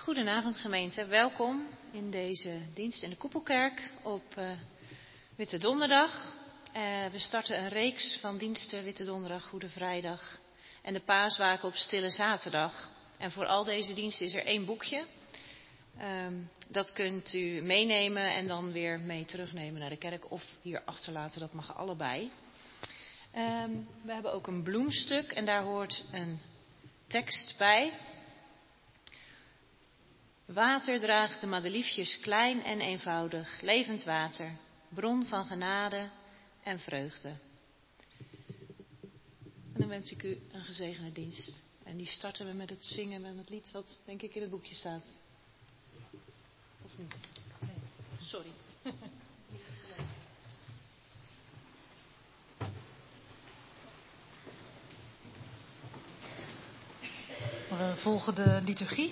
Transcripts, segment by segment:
Goedenavond gemeente, welkom in deze dienst in de Koepelkerk op Witte Donderdag. We starten een reeks van diensten Witte Donderdag, Goede Vrijdag en de Paaswaken op Stille Zaterdag. En voor al deze diensten is er 1 boekje. Dat kunt u meenemen en dan weer mee terugnemen naar de kerk of hier achterlaten, dat mag allebei. We hebben ook een bloemstuk en daar hoort een tekst bij. Water draagt de madeliefjes klein en eenvoudig, levend water, bron van genade en vreugde. En dan wens ik u een gezegende dienst. En die starten we met het zingen van het lied wat denk ik in het boekje staat. Of niet? Nee. Sorry. We volgen de liturgie.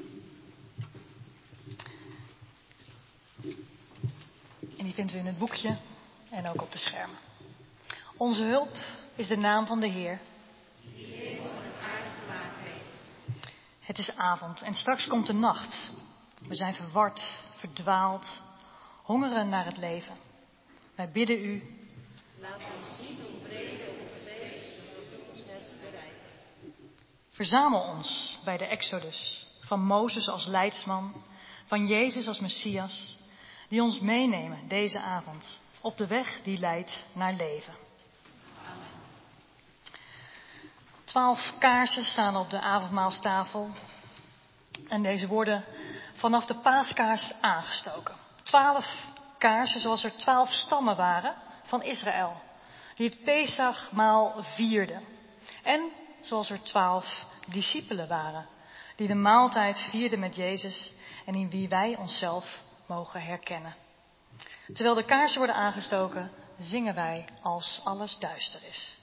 En die vinden we in het boekje en ook op de schermen. Onze hulp is de naam van de Heer. Die hemel en aarde gemaakt heeft. Het is avond en straks komt de nacht. We zijn verward, verdwaald, hongeren naar het leven. Wij bidden u. Laat ons niet ontbreken op het feest dat u ons hebt bereid. Verzamel ons bij de Exodus. Van Mozes als leidsman, van Jezus als Messias, die ons meenemen deze avond op de weg die leidt naar leven. Amen. 12 kaarsen staan op de avondmaalstafel en deze worden vanaf de paaskaars aangestoken. 12 kaarsen zoals er 12 stammen waren van Israël, die het Pesachmaal vierden. En zoals er 12 discipelen waren, die de maaltijd vierden met Jezus en in wie wij onszelf mogen herkennen. Terwijl de kaarsen worden aangestoken, zingen wij als alles duister is.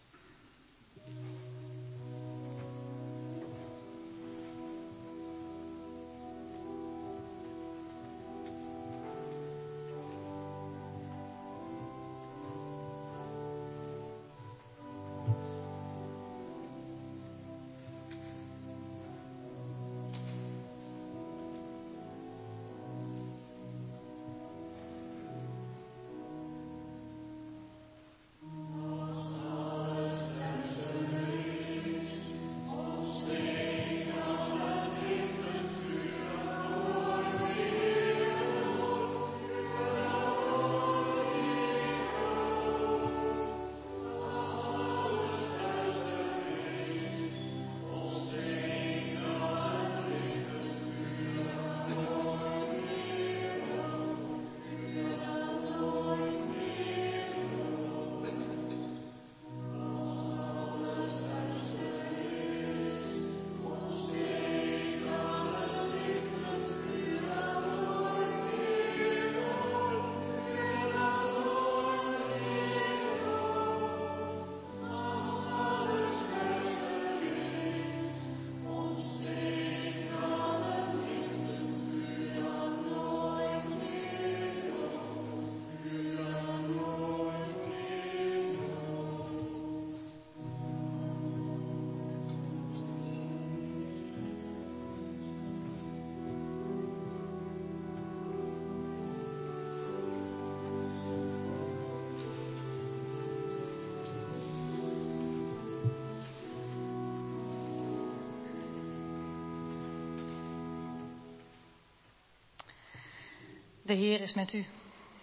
De Heer is met u.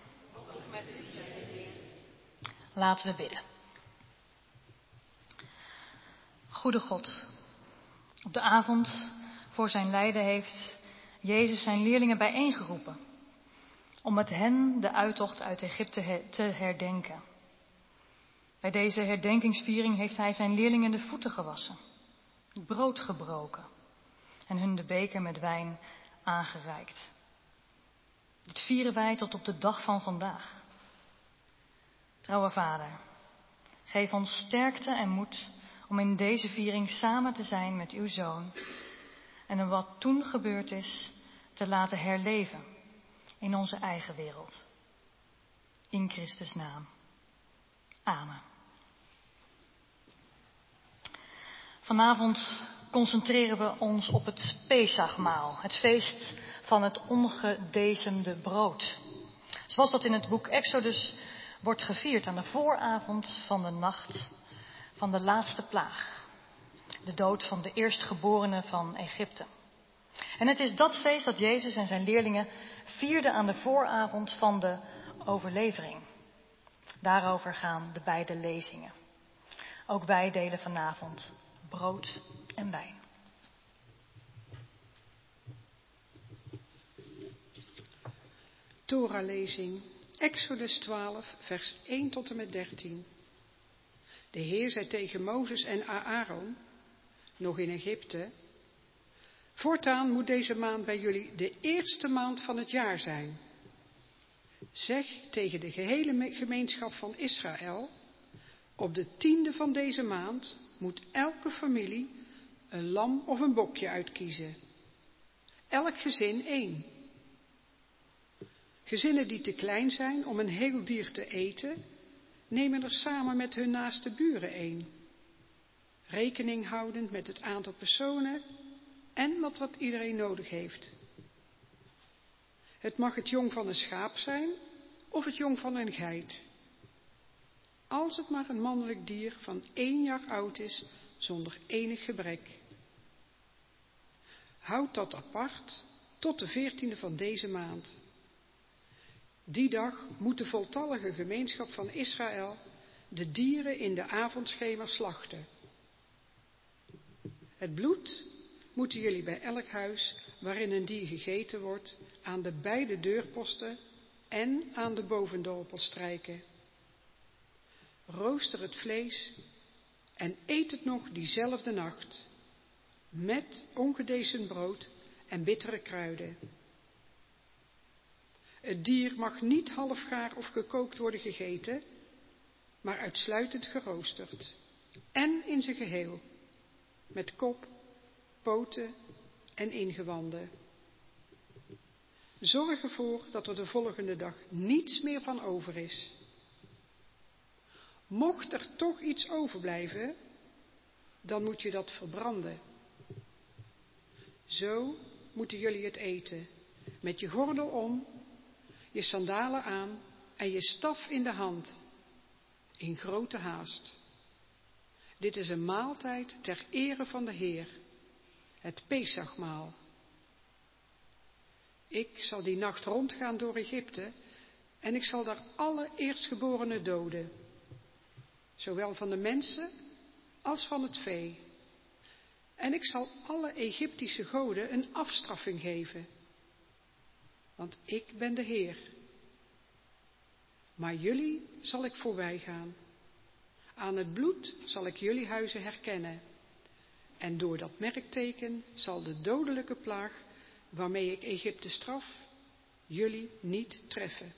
Laten we bidden. Goede God, op de avond voor zijn lijden heeft Jezus zijn leerlingen bijeengeroepen om met hen de uittocht uit Egypte te herdenken. Bij deze herdenkingsviering heeft hij zijn leerlingen de voeten gewassen, het brood gebroken en hun de beker met wijn aangereikt. Dit vieren wij tot op de dag van vandaag. Trouwe Vader, geef ons sterkte en moed om in deze viering samen te zijn met uw Zoon en wat toen gebeurd is te laten herleven in onze eigen wereld. In Christus' naam. Amen. Vanavond concentreren we ons op het Pesachmaal, het feest van het ongedezemde brood. Zoals dat in het boek Exodus wordt gevierd aan de vooravond van de nacht van de laatste plaag. De dood van de eerstgeborene van Egypte. En het is dat feest dat Jezus en zijn leerlingen vierden aan de vooravond van de overlevering. Daarover gaan de beide lezingen. Ook wij delen vanavond brood en wijn. Torah-lezing, Exodus 12, vers 1 tot en met 13. De Heer zei tegen Mozes en Aaron, nog in Egypte: voortaan moet deze maand bij jullie de eerste maand van het jaar zijn. Zeg tegen de gehele gemeenschap van Israël: op de 10e van deze maand moet elke familie een lam of een bokje uitkiezen. Elk gezin 1. Gezinnen die te klein zijn om een heel dier te eten, nemen er samen met hun naaste buren 1. Rekening houdend met het aantal personen en met wat iedereen nodig heeft. Het mag het jong van een schaap zijn of het jong van een geit. Als het maar een mannelijk dier van 1 jaar oud is, zonder enig gebrek. Houd dat apart tot de 14e van deze maand. Die dag moet de voltallige gemeenschap van Israël de dieren in de avondschemer slachten. Het bloed moeten jullie bij elk huis waarin een dier gegeten wordt aan de beide deurposten en aan de bovendorpel strijken. Rooster het vlees en eet het nog diezelfde nacht, met ongedezen brood en bittere kruiden. Het dier mag niet halfgaar of gekookt worden gegeten, maar uitsluitend geroosterd. En in zijn geheel, met kop, poten en ingewanden. Zorg ervoor dat er de volgende dag niets meer van over is. Mocht er toch iets overblijven, dan moet je dat verbranden. Zo moeten jullie het eten, met je gordel om, je sandalen aan en je staf in de hand, in grote haast. Dit is een maaltijd ter ere van de Heer, het Pesachmaal. Ik zal die nacht rondgaan door Egypte en ik zal daar alle eerstgeborenen doden, zowel van de mensen als van het vee. En ik zal alle Egyptische goden een afstraffing geven, want ik ben de Heer. Maar jullie zal ik voorbij gaan. Aan het bloed zal ik jullie huizen herkennen. En door dat merkteken zal de dodelijke plaag waarmee ik Egypte straf, jullie niet treffen.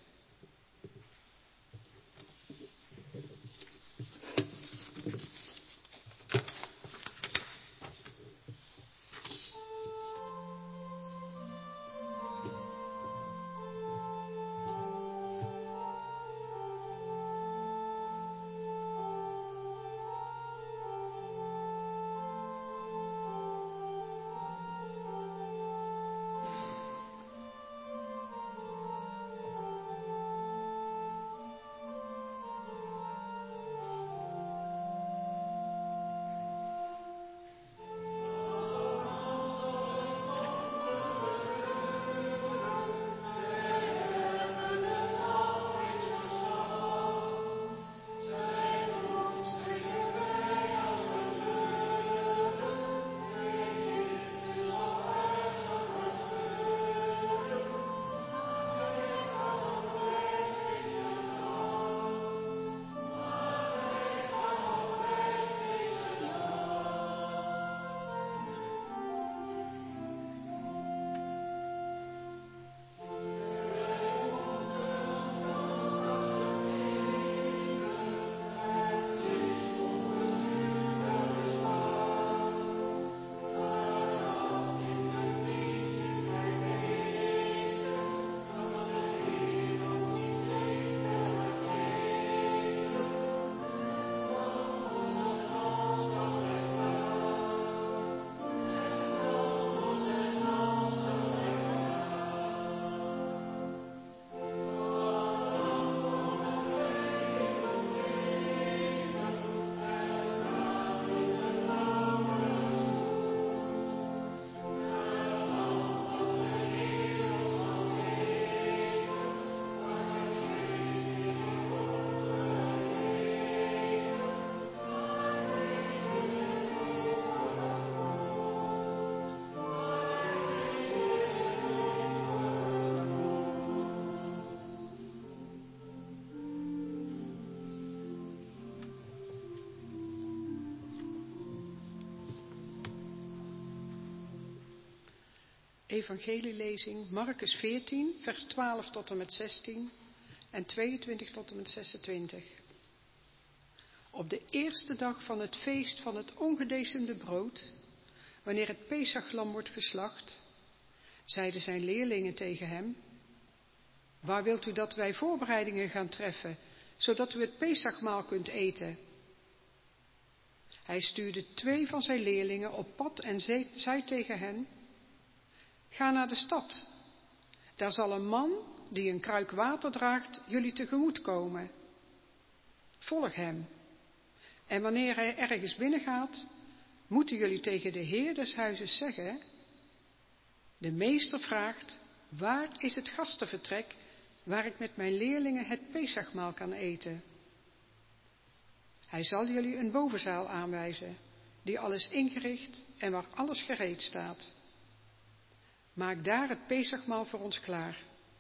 Evangelielezing Marcus 14, vers 12 tot en met 16 en 22 tot en met 26. Op de eerste dag van het feest van het ongedecemde brood, wanneer het Pesachlam wordt geslacht, zeiden zijn leerlingen tegen hem: waar wilt u dat wij voorbereidingen gaan treffen, zodat u het Pesachmaal kunt eten? Hij stuurde 2 van zijn leerlingen op pad en zei tegen hen: ga naar de stad. Daar zal een man die een kruik water draagt jullie tegemoet komen. Volg hem. En wanneer hij ergens binnengaat, moeten jullie tegen de heer des huizes zeggen: de meester vraagt, waar is het gastenvertrek waar ik met mijn leerlingen het Pesachmaal kan eten? Hij zal jullie een bovenzaal aanwijzen, die alles ingericht en waar alles gereed staat. Maak daar het Pesachmaal voor ons klaar.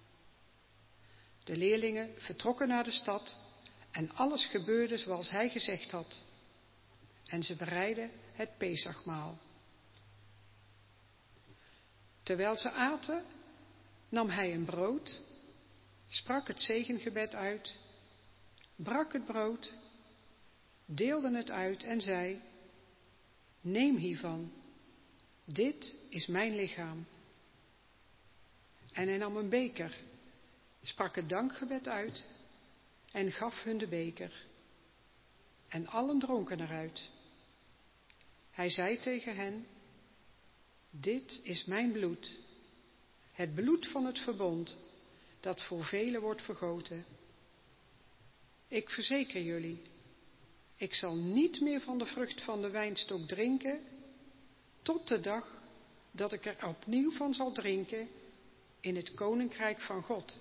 De leerlingen vertrokken naar de stad en alles gebeurde zoals hij gezegd had. En ze bereidden het Pesachmaal. Terwijl ze aten, nam hij een brood, sprak het zegengebed uit, brak het brood, deelde het uit en zei: neem hiervan, dit is mijn lichaam. En hij nam een beker, sprak het dankgebed uit en gaf hun de beker. En allen dronken eruit. Hij zei tegen hen: dit is mijn bloed, het bloed van het verbond, dat voor velen wordt vergoten. Ik verzeker jullie, ik zal niet meer van de vrucht van de wijnstok drinken, tot de dag dat ik er opnieuw van zal drinken in het koninkrijk van God.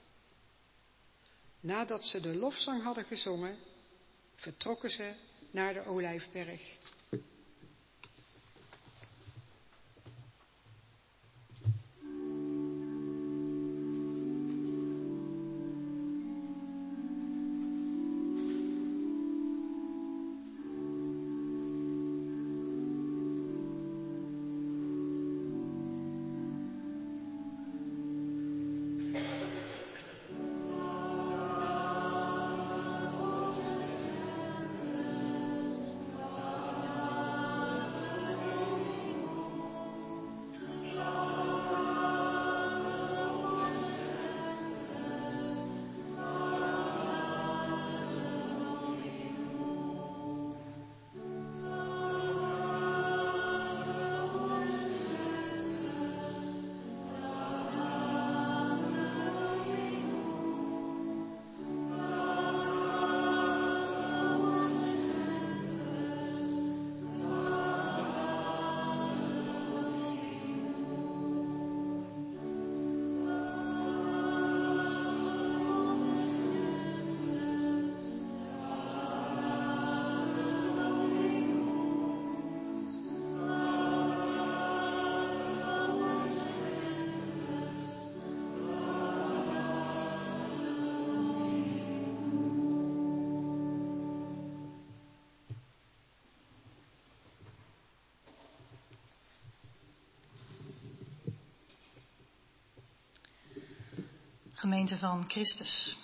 Nadat ze de lofzang hadden gezongen, vertrokken ze naar de Olijfberg. Gemeente van Christus.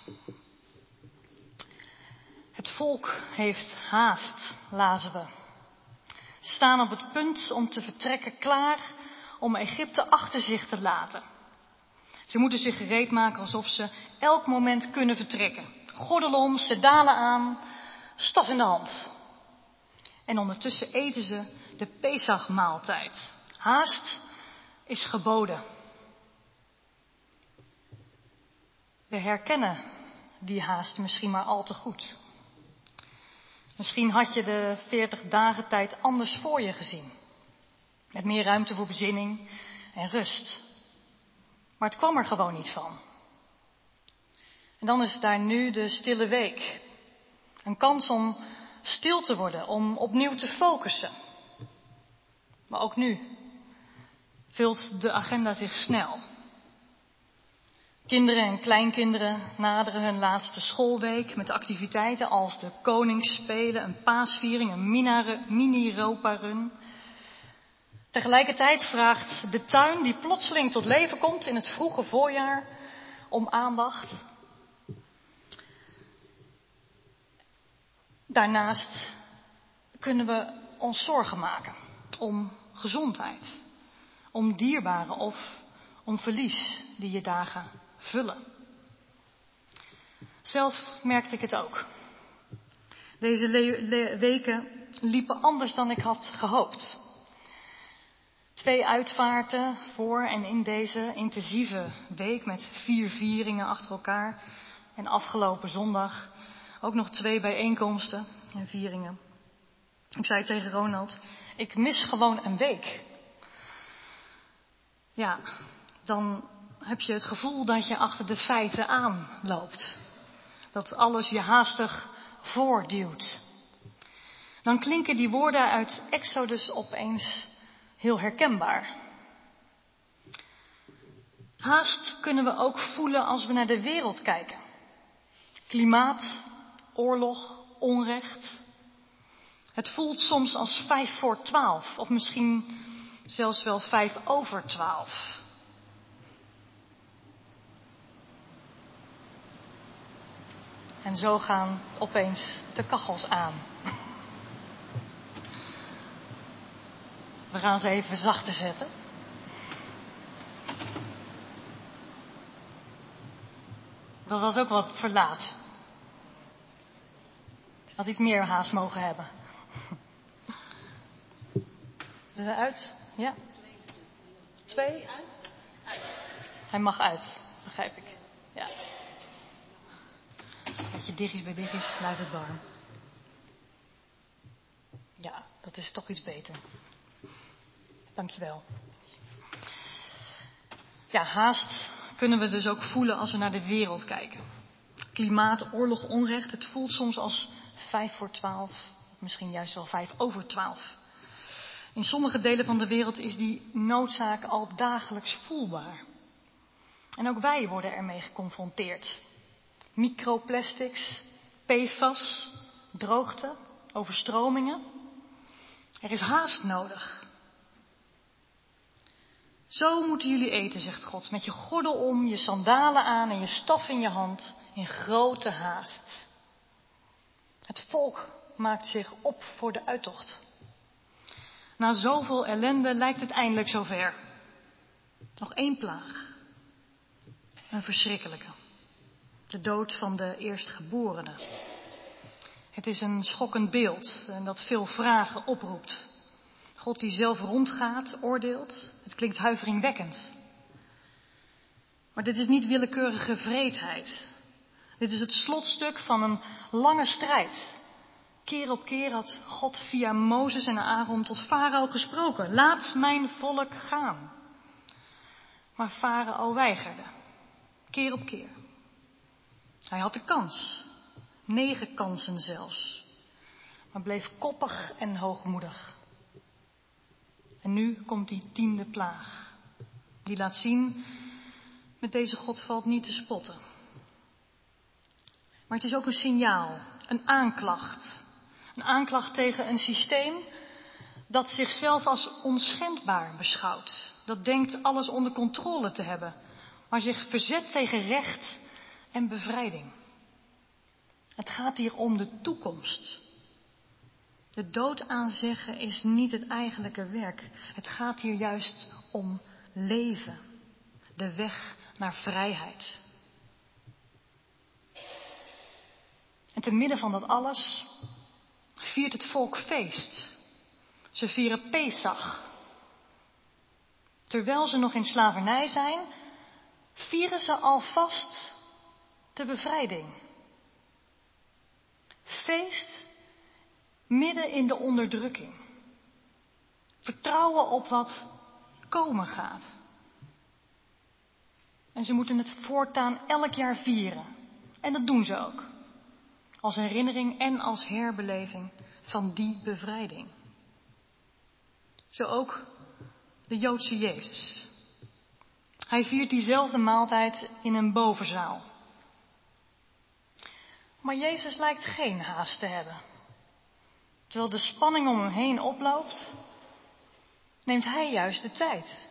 Het volk heeft haast, lazen we. Ze staan op het punt om te vertrekken, klaar om Egypte achter zich te laten. Ze moeten zich gereed maken alsof ze elk moment kunnen vertrekken. Gordel om, sandalen aan, staf in de hand. En ondertussen eten ze de Pesachmaaltijd. Haast is geboden. We herkennen die haast misschien maar al te goed. Misschien had je de 40 dagen tijd anders voor je gezien. Met meer ruimte voor bezinning en rust. Maar het kwam er gewoon niet van. En dan is daar nu de stille week. Een kans om stil te worden, om opnieuw te focussen. Maar ook nu vult de agenda zich snel. Kinderen en kleinkinderen naderen hun laatste schoolweek met activiteiten als de Koningsspelen, een paasviering, een mini-Europa-run. Tegelijkertijd vraagt de tuin die plotseling tot leven komt in het vroege voorjaar om aandacht. Daarnaast kunnen we ons zorgen maken om gezondheid, om dierbaren of om verlies die je dagen vullen. Zelf merkte ik het ook. Deze weken liepen anders dan ik had gehoopt. 2 uitvaarten voor en in deze intensieve week met 4 vieringen achter elkaar. En afgelopen zondag ook nog 2 bijeenkomsten en vieringen. Ik zei tegen Ronald, ik mis gewoon een week. Ja, dan heb je het gevoel dat je achter de feiten aanloopt. Dat alles je haastig voortduwt. Dan klinken die woorden uit Exodus opeens heel herkenbaar. Haast kunnen we ook voelen als we naar de wereld kijken. Klimaat, oorlog, onrecht. Het voelt soms als 11:55 of misschien zelfs wel 11:55. En zo gaan opeens de kachels aan. We gaan ze even zachter zetten. Dat was ook wat verlaat. Had iets meer haast mogen hebben. Eruit? Ja? 2? Hij mag uit, begrijp ik. Ja. Beetje diggies bij diggies, blijft het warm. Ja, dat is toch iets beter. Dankjewel. Ja, haast kunnen we dus ook voelen als we naar de wereld kijken. Klimaat, oorlog, onrecht, het voelt soms als 11:55, of misschien juist wel 11:55. In sommige delen van de wereld is die noodzaak al dagelijks voelbaar. En ook wij worden ermee geconfronteerd. Microplastics, PFAS, droogte, overstromingen. Er is haast nodig. Zo moeten jullie eten, zegt God, met je gordel om, je sandalen aan en je staf in je hand, in grote haast. Het volk maakt zich op voor de uittocht. Na zoveel ellende lijkt het eindelijk zover. Nog 1 plaag. Een verschrikkelijke. De dood van de eerstgeborene. Het is een schokkend beeld en dat veel vragen oproept. God die zelf rondgaat, oordeelt. Het klinkt huiveringwekkend. Maar dit is niet willekeurige wreedheid. Dit is het slotstuk van een lange strijd. Keer op keer had God via Mozes en Aaron tot Farao gesproken. Laat mijn volk gaan. Maar Farao weigerde. Keer op keer. Hij had de kans. 9 kansen zelfs. Maar bleef koppig en hoogmoedig. En nu komt die 10e plaag. Die laat zien, met deze God valt niet te spotten. Maar het is ook een signaal, een aanklacht. Een aanklacht tegen een systeem dat zichzelf als onschendbaar beschouwt. Dat denkt alles onder controle te hebben, maar zich verzet tegen recht en bevrijding. Het gaat hier om de toekomst. De dood aanzeggen is niet het eigenlijke werk. Het gaat hier juist om leven. De weg naar vrijheid. En te midden van dat alles viert het volk feest. Ze vieren Pesach. Terwijl ze nog in slavernij zijn, vieren ze alvast de bevrijding. Feest midden in de onderdrukking. Vertrouwen op wat komen gaat. En ze moeten het voortaan elk jaar vieren. En dat doen ze ook. Als herinnering en als herbeleving van die bevrijding. Zo ook de Joodse Jezus. Hij viert diezelfde maaltijd in een bovenzaal. Maar Jezus lijkt geen haast te hebben. Terwijl de spanning om hem heen oploopt, neemt hij juist de tijd.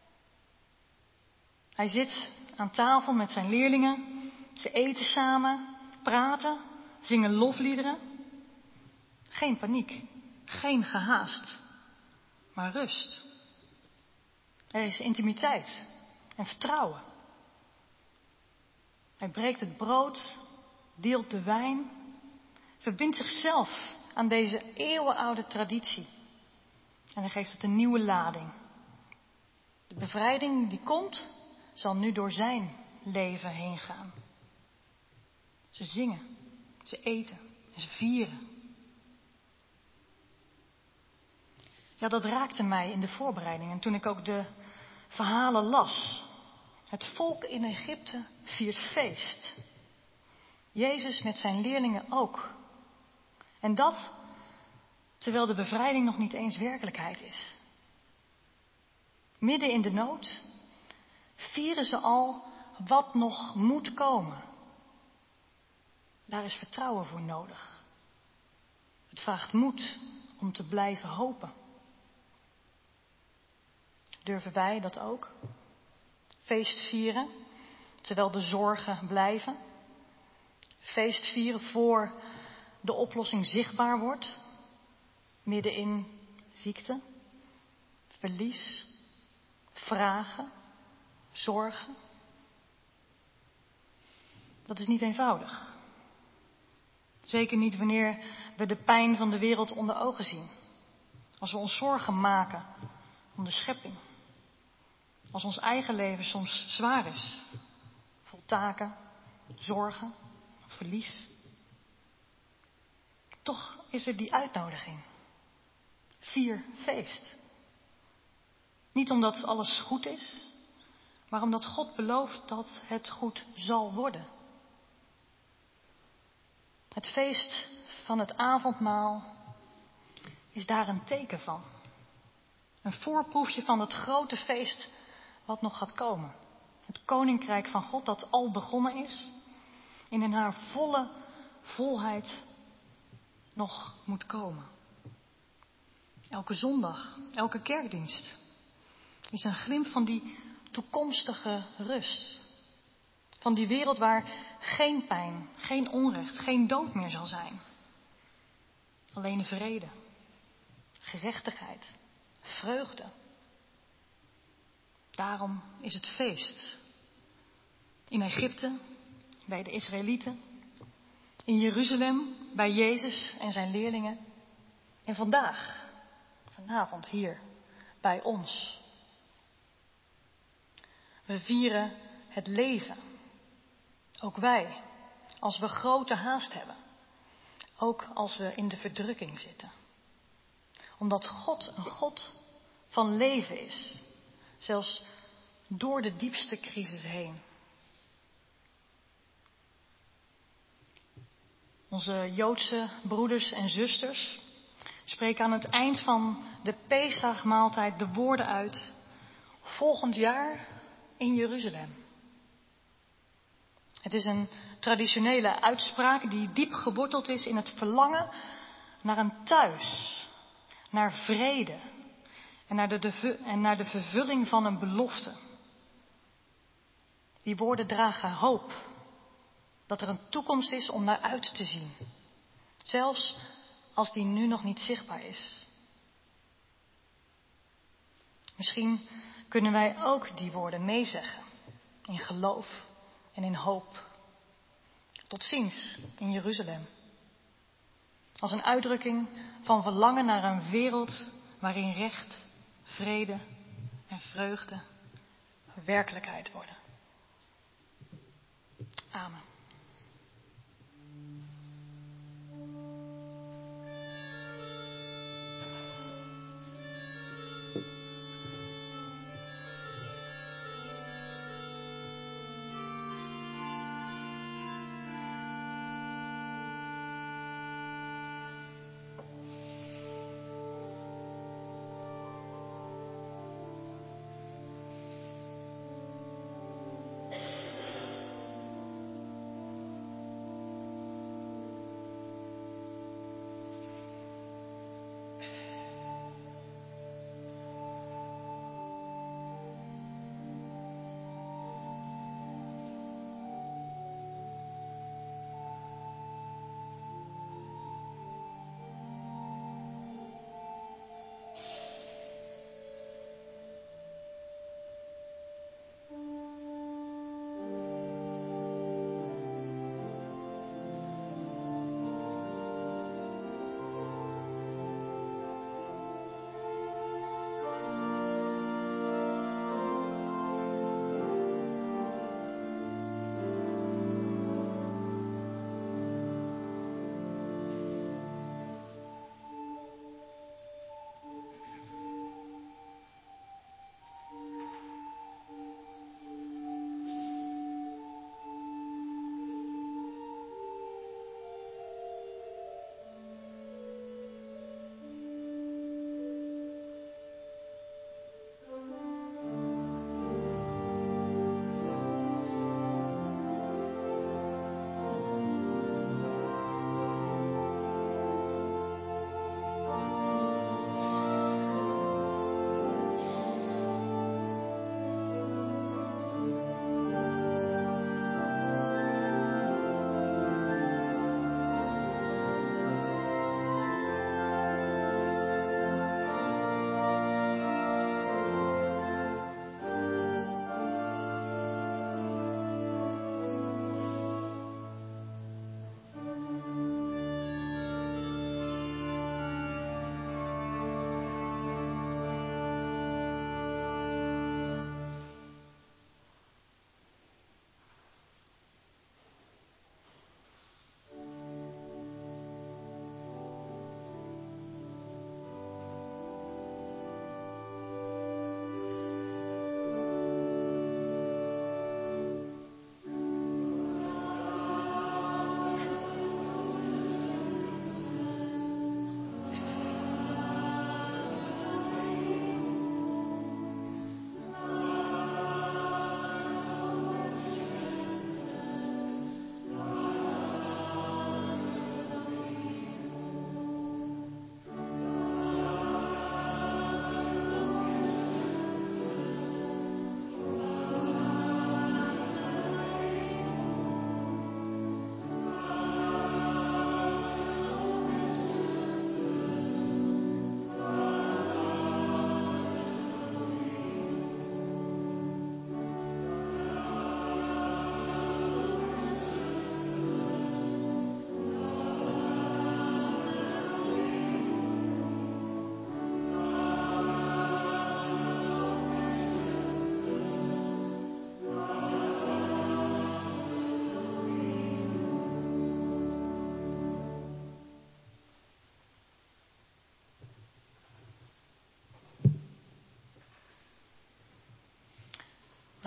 Hij zit aan tafel met zijn leerlingen. Ze eten samen, praten, zingen lofliederen. Geen paniek, geen gehaast, maar rust. Er is intimiteit en vertrouwen. Hij breekt het brood, deelt de wijn, verbindt zichzelf aan deze eeuwenoude traditie. En hij geeft het een nieuwe lading. De bevrijding die komt, zal nu door zijn leven heen gaan. Ze zingen, ze eten en ze vieren. Ja, dat raakte mij in de voorbereiding en toen ik ook de verhalen las. Het volk in Egypte viert feest. Jezus met zijn leerlingen ook. En dat terwijl de bevrijding nog niet eens werkelijkheid is. Midden in de nood vieren ze al wat nog moet komen. Daar is vertrouwen voor nodig. Het vraagt moed om te blijven hopen. Durven wij dat ook? Feest vieren, terwijl de zorgen blijven. Feest vieren voor de oplossing zichtbaar wordt. Midden in ziekte, verlies, vragen, zorgen. Dat is niet eenvoudig. Zeker niet wanneer we de pijn van de wereld onder ogen zien. Als we ons zorgen maken om de schepping. Als ons eigen leven soms zwaar is. Vol taken, zorgen, verlies. Toch is er die uitnodiging. Vier feest. Niet omdat alles goed is, maar omdat God belooft dat het goed zal worden. Het feest van het avondmaal is daar een teken van. Een voorproefje van het grote feest wat nog gaat komen. Het koninkrijk van God dat al begonnen is en in haar volle volheid nog moet komen. Elke zondag, elke kerkdienst is een glimp van die toekomstige rust. Van die wereld waar geen pijn, geen onrecht, geen dood meer zal zijn. Alleen vrede, gerechtigheid, vreugde. Daarom is het feest. In Egypte, bij de Israëlieten. In Jeruzalem, bij Jezus en zijn leerlingen. En vanavond hier, bij ons. We vieren het leven. Ook wij, als we grote haast hebben. Ook als we in de verdrukking zitten. Omdat God een God van leven is. Zelfs door de diepste crisis heen. Onze Joodse broeders en zusters spreken aan het eind van de Pesachmaaltijd de woorden uit. Volgend jaar in Jeruzalem. Het is een traditionele uitspraak die diep geworteld is in het verlangen naar een thuis. Naar vrede. En naar de vervulling van een belofte. Die woorden dragen hoop. Dat er een toekomst is om naar uit te zien. Zelfs als die nu nog niet zichtbaar is. Misschien kunnen wij ook die woorden meezeggen. In geloof en in hoop. Tot ziens in Jeruzalem. Als een uitdrukking van verlangen naar een wereld waarin recht, vrede en vreugde werkelijkheid worden. Amen.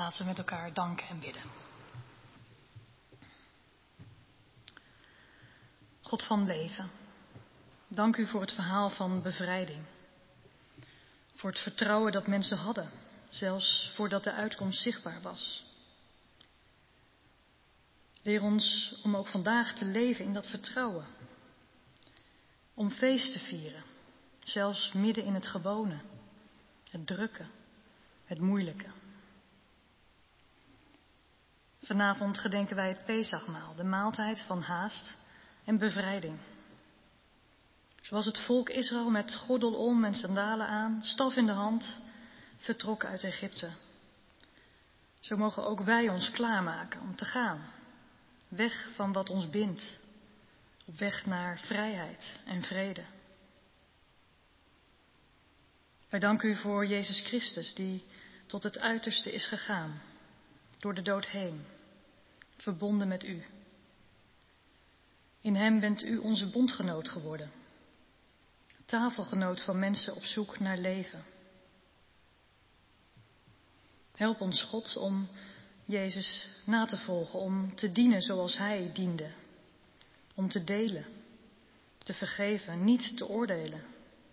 Laten we met elkaar danken en bidden. God van leven, dank u voor het verhaal van bevrijding. Voor het vertrouwen dat mensen hadden, zelfs voordat de uitkomst zichtbaar was. Leer ons om ook vandaag te leven in dat vertrouwen. Om feest te vieren, zelfs midden in het gewone, het drukke, het moeilijke. Vanavond gedenken wij het Pesachmaal, de maaltijd van haast en bevrijding. Zoals het volk Israël met gordel om en sandalen aan, staf in de hand, vertrok uit Egypte. Zo mogen ook wij ons klaarmaken om te gaan. Weg van wat ons bindt. Op weg naar vrijheid en vrede. Wij danken u voor Jezus Christus die tot het uiterste is gegaan. Door de dood heen. Verbonden met u. In hem bent u onze bondgenoot geworden. Tafelgenoot van mensen op zoek naar leven. Help ons, God, om Jezus na te volgen, om te dienen zoals Hij diende. Om te delen, te vergeven, niet te oordelen.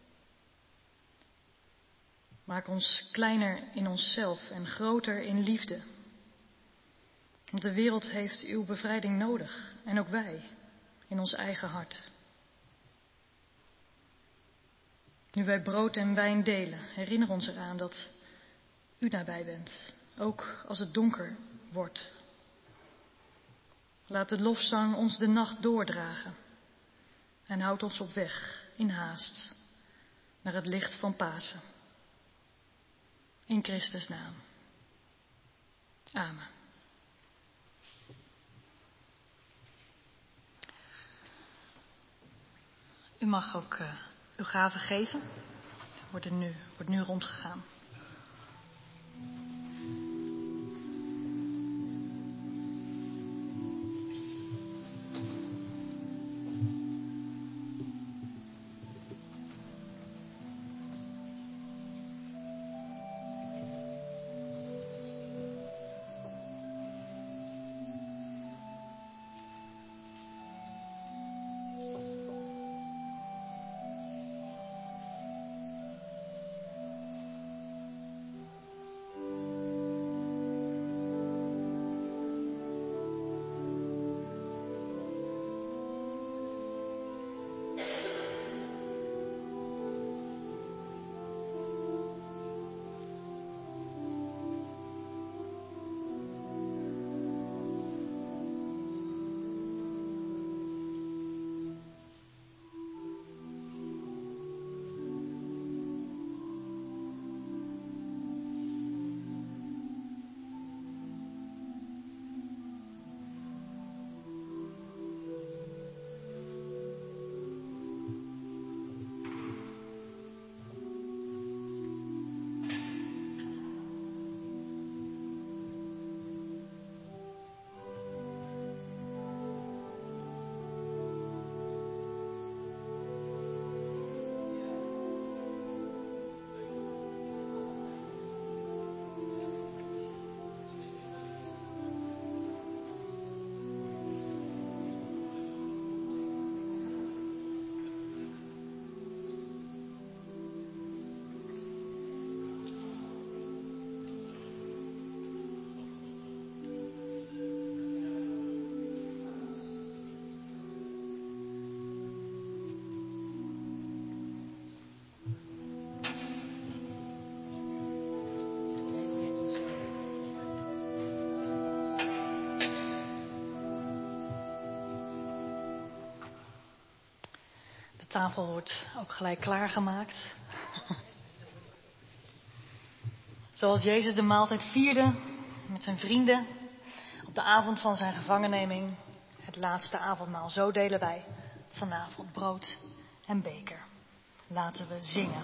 Maak ons kleiner in onszelf en groter in liefde. Want de wereld heeft uw bevrijding nodig en ook wij in ons eigen hart. Nu wij brood en wijn delen, herinner ons eraan dat u nabij bent, ook als het donker wordt. Laat de lofzang ons de nacht doordragen en houd ons op weg in haast naar het licht van Pasen. In Christus' naam. Amen. U mag ook uw gaven geven. Wordt nu rondgegaan. De tafel wordt ook gelijk klaargemaakt. Zoals Jezus de maaltijd vierde met zijn vrienden op de avond van zijn gevangenneming, het laatste avondmaal. Zo delen wij vanavond brood en beker. Laten we zingen.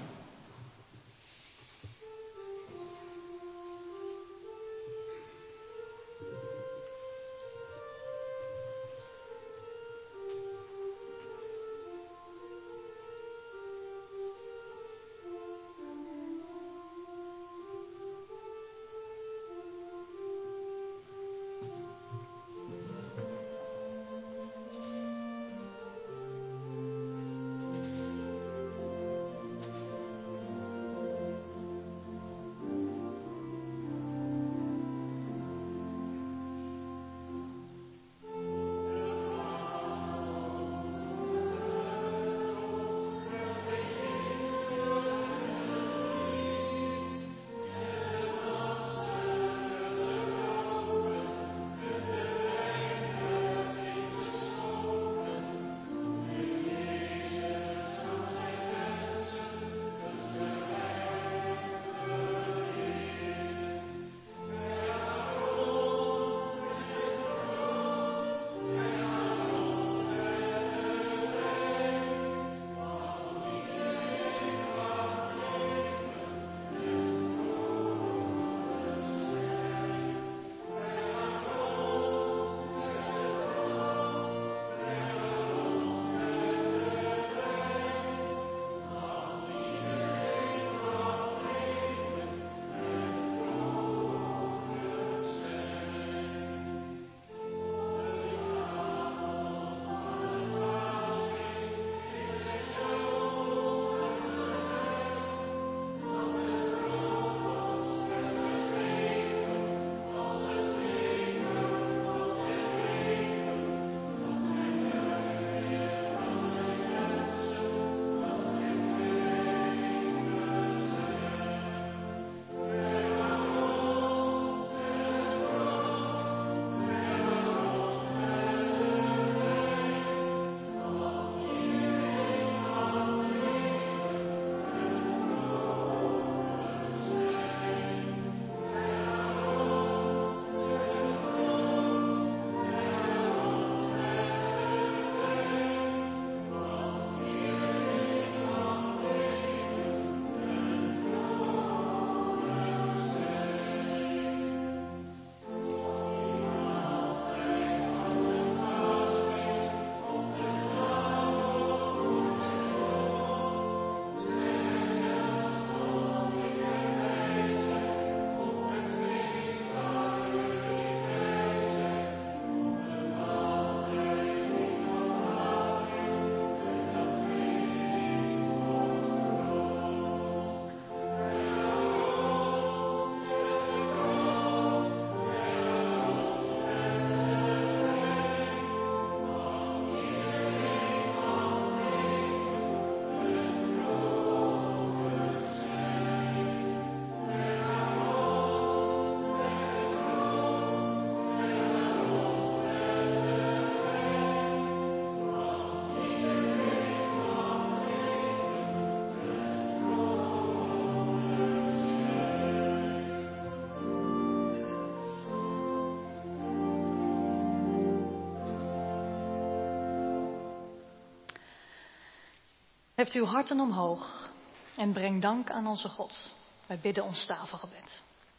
Heft uw harten omhoog en breng dank aan onze God. Wij bidden ons tafelgebed.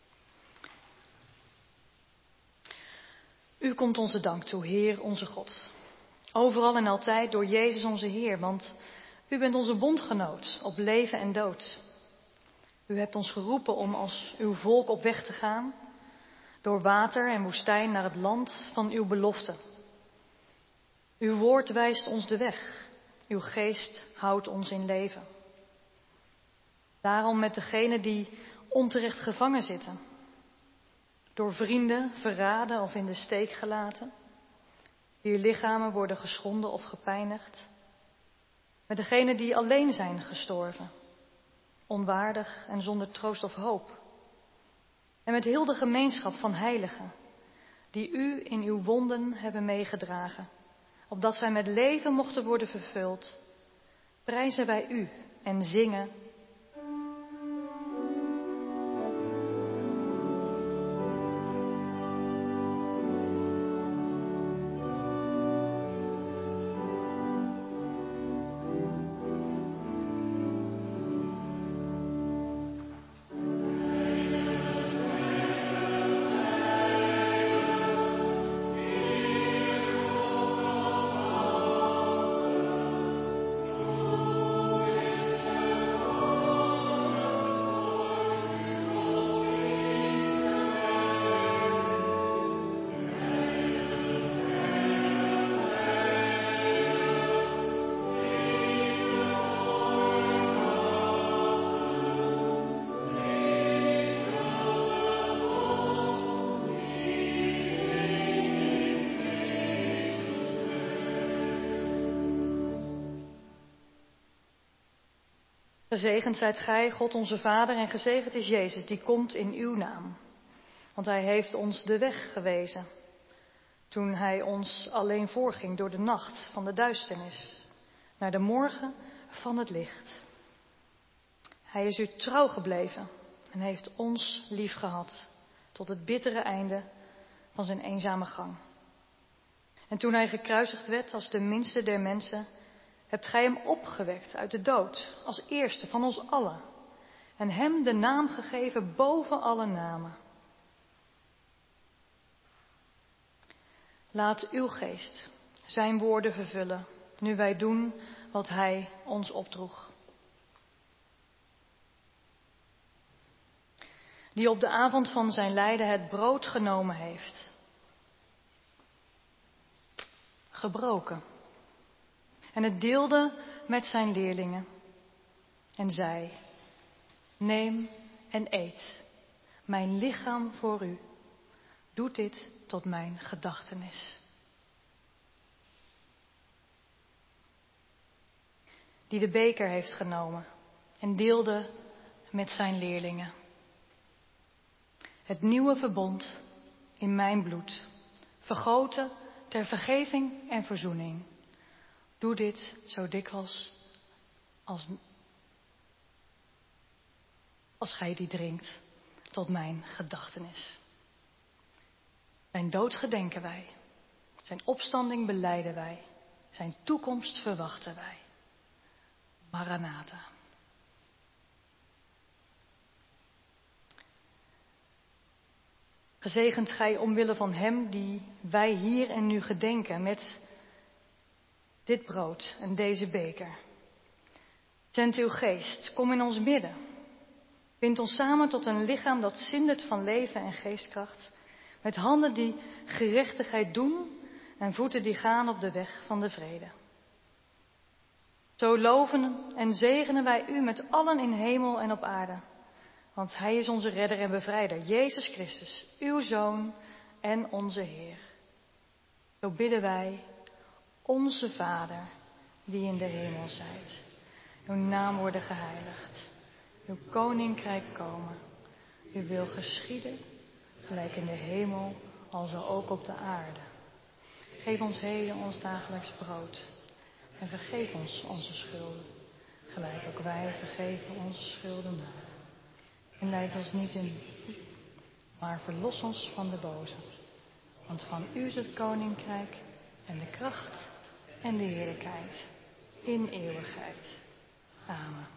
U komt onze dank toe, Heer onze God. Overal en altijd door Jezus onze Heer, want u bent onze bondgenoot op leven en dood. U hebt ons geroepen om als uw volk op weg te gaan, door water en woestijn naar het land van uw belofte. Uw woord wijst ons de weg, uw geest houdt ons in leven. Daarom met degenen die onterecht gevangen zitten, door vrienden verraden of in de steek gelaten, wier lichamen worden geschonden of gepijnigd, met degenen die alleen zijn gestorven, onwaardig en zonder troost of hoop, en met heel de gemeenschap van heiligen, die u in uw wonden hebben meegedragen, opdat zij met leven mochten worden vervuld, prijzen wij u en zingen. Gezegend zijt gij, God onze Vader, en gezegend is Jezus, die komt in uw naam. Want hij heeft ons de weg gewezen, toen hij ons alleen voorging door de nacht van de duisternis, naar de morgen van het licht. Hij is u trouw gebleven en heeft ons lief gehad, tot het bittere einde van zijn eenzame gang. En toen hij gekruisigd werd als de minste der mensen, hebt gij hem opgewekt uit de dood, als eerste van ons allen, en hem de naam gegeven boven alle namen. Laat uw geest zijn woorden vervullen, nu wij doen wat hij ons opdroeg. Die op de avond van zijn lijden het brood genomen heeft, gebroken, en het deelde met zijn leerlingen en zei: neem en eet, mijn lichaam voor u, doe dit tot mijn gedachtenis. Die de beker heeft genomen en deelde met zijn leerlingen. Het nieuwe verbond in mijn bloed, vergoten ter vergeving en verzoening. Doe dit zo dikwijls als gij die drinkt, tot mijn gedachtenis. Zijn dood gedenken wij, zijn opstanding belijden wij, zijn toekomst verwachten wij. Maranatha. Gezegend gij omwille van hem die wij hier en nu gedenken met dit brood en deze beker. Zend uw geest, kom in ons midden. Bind ons samen tot een lichaam dat zindert van leven en geestkracht. Met handen die gerechtigheid doen en voeten die gaan op de weg van de vrede. Zo loven en zegenen wij u met allen in hemel en op aarde. Want hij is onze redder en bevrijder, Jezus Christus, uw Zoon en onze Heer. Zo bidden wij, onze Vader, die in de hemel zijt. Uw naam worden geheiligd. Uw koninkrijk komen. Uw wil geschieden, gelijk in de hemel, alzo ook op de aarde. Geef ons heden ons dagelijks brood. En vergeef ons onze schulden, gelijk ook wij vergeven onze schuldenaren. En leid ons niet in, maar verlos ons van de boze. Want van u is het koninkrijk en de kracht en de heerlijkheid in eeuwigheid. Amen.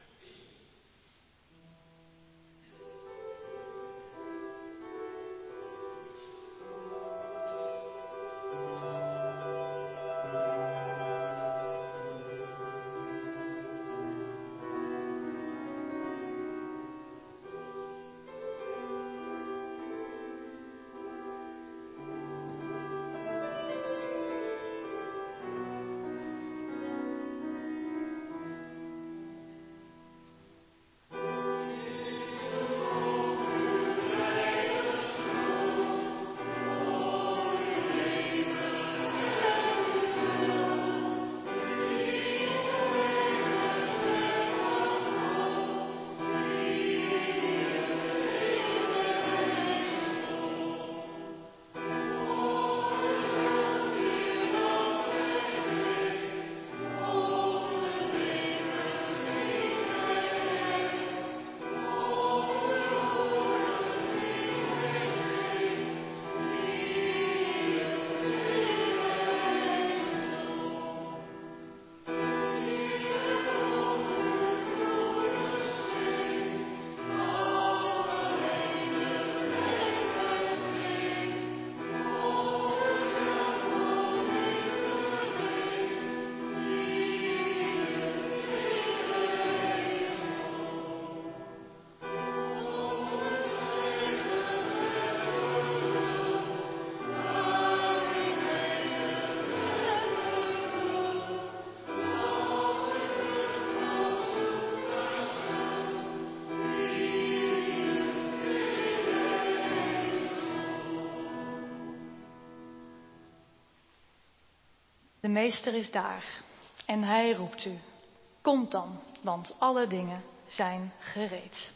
De meester is daar en hij roept u. Komt dan, want alle dingen zijn gereed.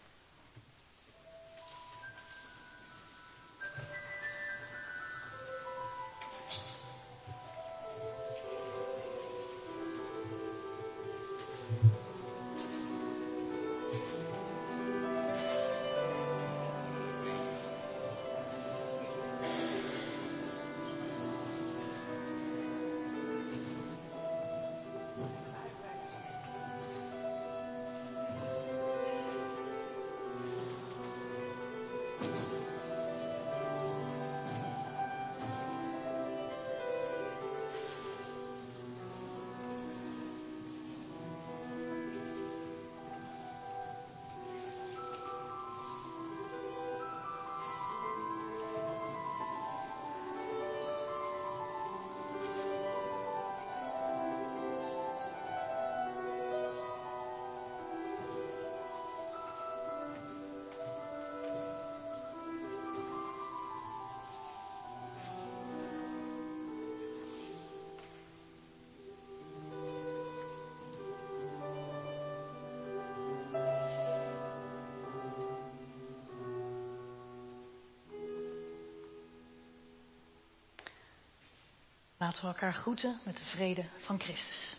Laten we elkaar groeten met de vrede van Christus.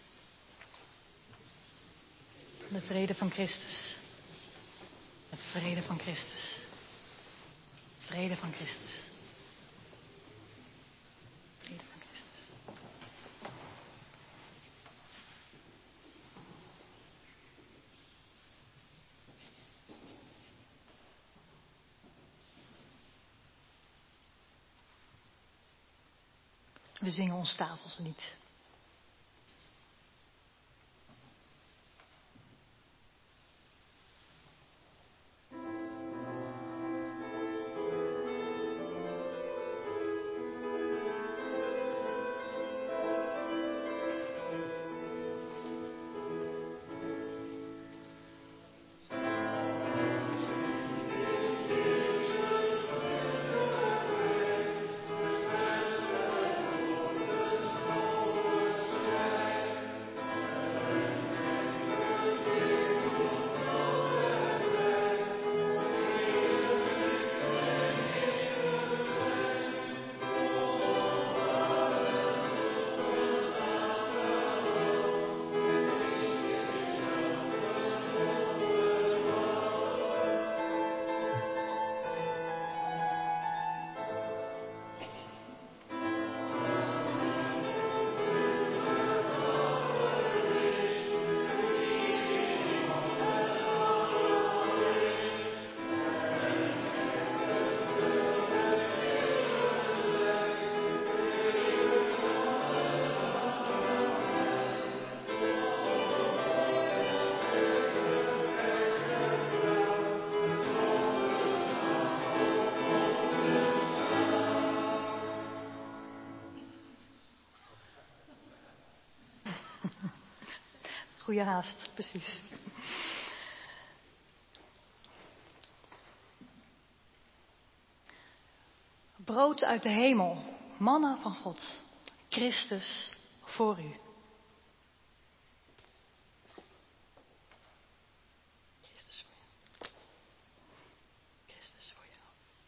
De vrede van Christus. De vrede van Christus. Vrede van Christus. Vrede van Christus. We zingen ons tafelslied. Goeie haast, precies. Brood uit de hemel, manna van God, Christus voor u. Christus voor jou. Christus voor jou.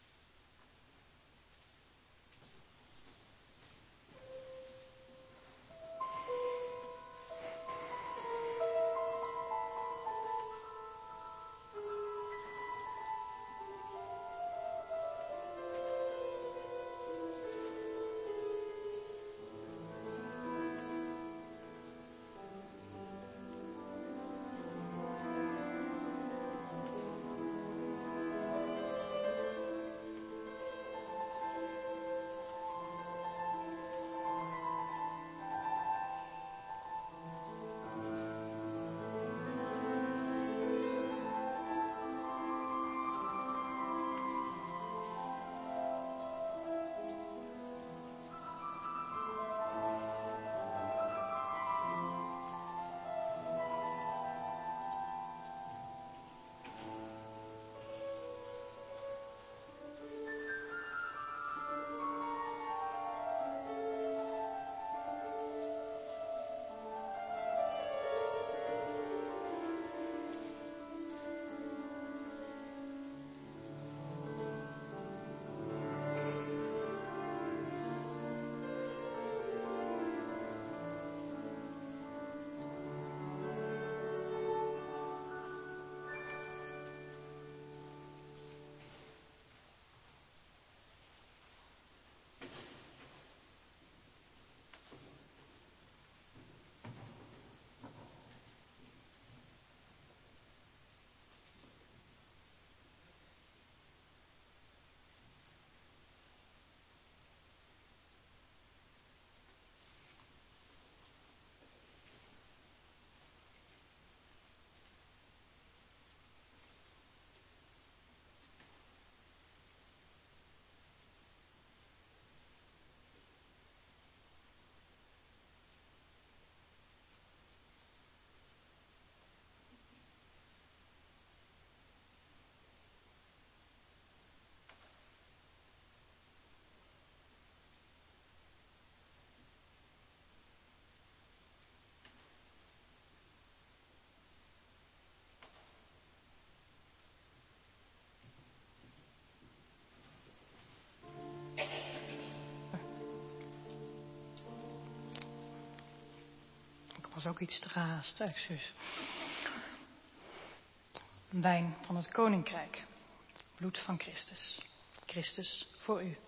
Was ook iets te gehaast, excuus. Wijn van het koninkrijk. Bloed van Christus. Christus voor u.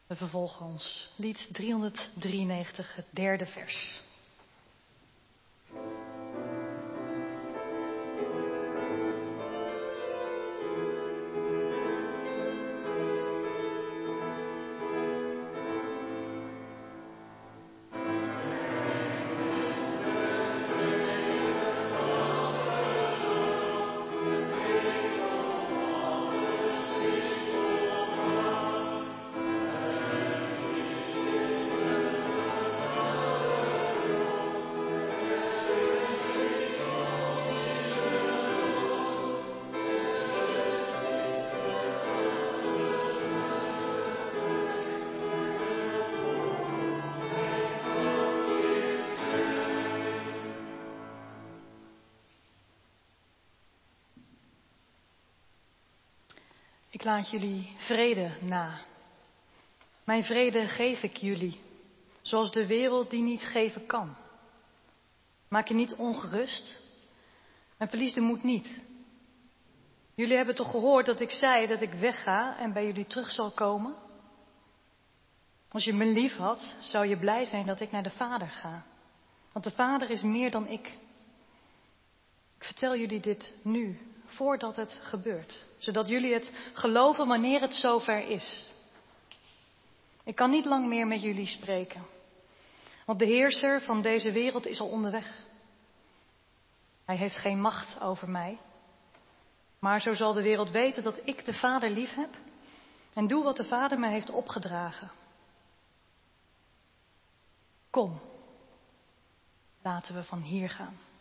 We vervolgen ons lied 393, het derde vers. Ik laat jullie vrede na. Mijn vrede geef ik jullie, zoals de wereld die niet geven kan. Maak je niet ongerust en verlies de moed niet. Jullie hebben toch gehoord dat ik zei dat ik wegga en bij jullie terug zal komen? Als je me lief had, zou je blij zijn dat ik naar de Vader ga. Want de Vader is meer dan ik. Ik vertel jullie dit nu, voordat het gebeurt. Zodat jullie het geloven wanneer het zover is. Ik kan niet lang meer met jullie spreken. Want de heerser van deze wereld is al onderweg. Hij heeft geen macht over mij. Maar zo zal de wereld weten dat ik de Vader lief heb. En doe wat de Vader mij heeft opgedragen. Kom, laten we van hier gaan.